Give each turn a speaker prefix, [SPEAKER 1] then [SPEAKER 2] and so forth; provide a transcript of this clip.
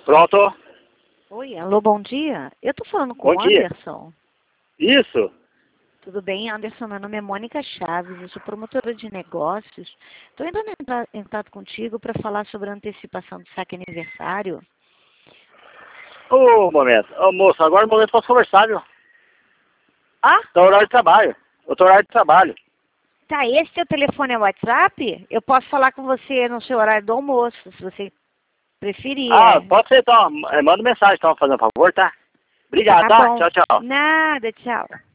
[SPEAKER 1] Pronto.
[SPEAKER 2] Oi, alô, bom dia. Eu tô falando com
[SPEAKER 1] Bom
[SPEAKER 2] o
[SPEAKER 1] dia.
[SPEAKER 2] Anderson.
[SPEAKER 1] Isso.
[SPEAKER 2] Tudo bem, Anderson? Meu nome é Mônica Chaves, eu sou promotora de negócios. Estou entrando em contato contigo para falar sobre a antecipação do saque aniversário.
[SPEAKER 1] Ô, momento. Ô, moço, agora é o momento posso conversar, viu?
[SPEAKER 2] Ah,
[SPEAKER 1] Tá horário de trabalho. Eu tô horário de trabalho.
[SPEAKER 2] tá, esse teu telefone é WhatsApp? Eu posso falar com você no seu horário do almoço, se você preferir.
[SPEAKER 1] Ah, pode ser então. Manda mensagem então, fazendo um favor, tá? Obrigado,
[SPEAKER 2] Tá
[SPEAKER 1] tá?
[SPEAKER 2] bom.
[SPEAKER 1] Tchau, tchau.
[SPEAKER 2] Nada, tchau.